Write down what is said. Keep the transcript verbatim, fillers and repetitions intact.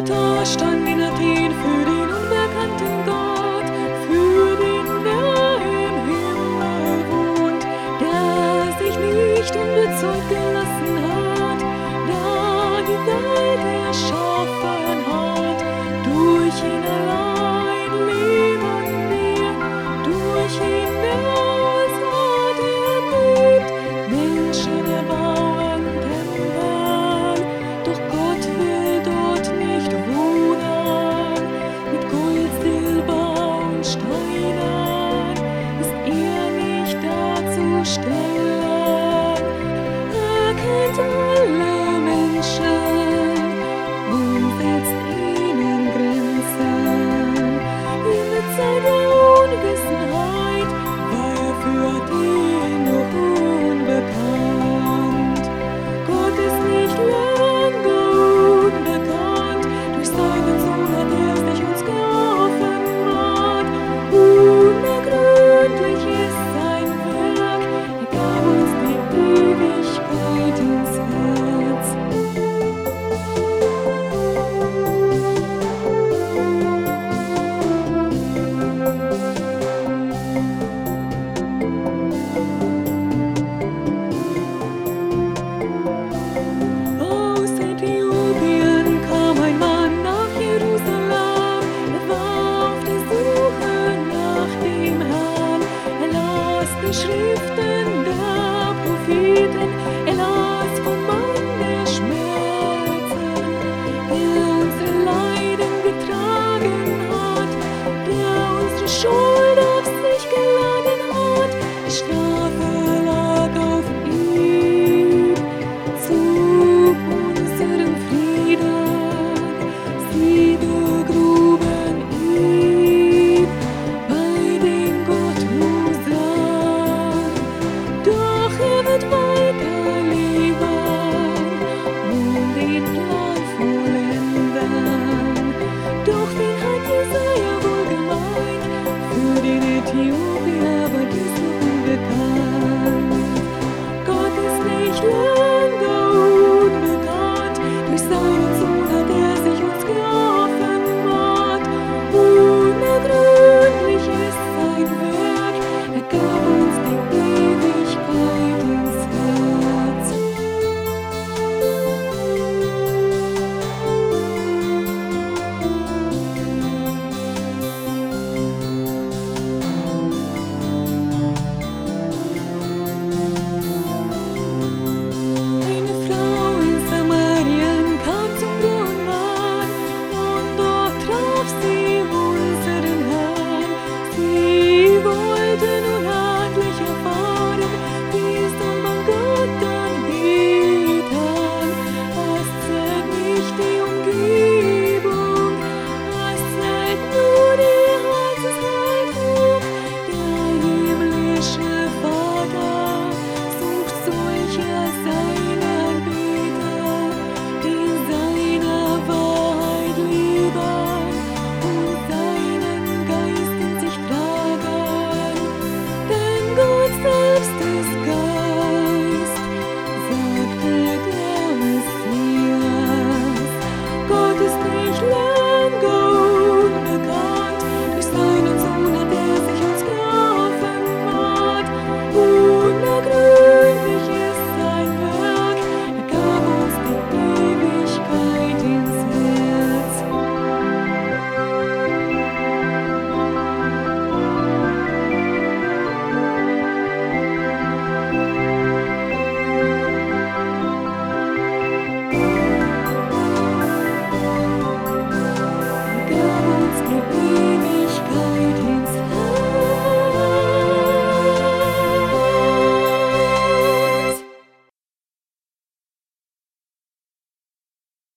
Altar stand in Athen für den unbekannten Gott, für den, der im Himmel wohnt, der sich nicht unbezeugt gelassen hat, der die Welt erschaffen hat. Durch ihn allein leben wir, durch ihn das hat er lebt. Menschen erbauen Tempel, doch Gott will dort nicht wohnen. Mit Gold, Silber und Steinen ist er nicht darzustellen. Er kennt alle Menschen und setzt ihnen Grenzen. In der Zeit der Unwissenheit war er für Athen noch unbekannt. Gott ist nicht lange unbekannt, durch seinen Sohn hat er sich uns geoffenbart. Unergründlich ist sein Werk, er gab uns die Ewigkeit ins Herz. Aus Äthiopien kam ein Mann nach Jerusalem. Er war auf der Suche nach dem Herrn. Er las die Schriften der Propheten. Er las vom Mann der Schmerzen. Er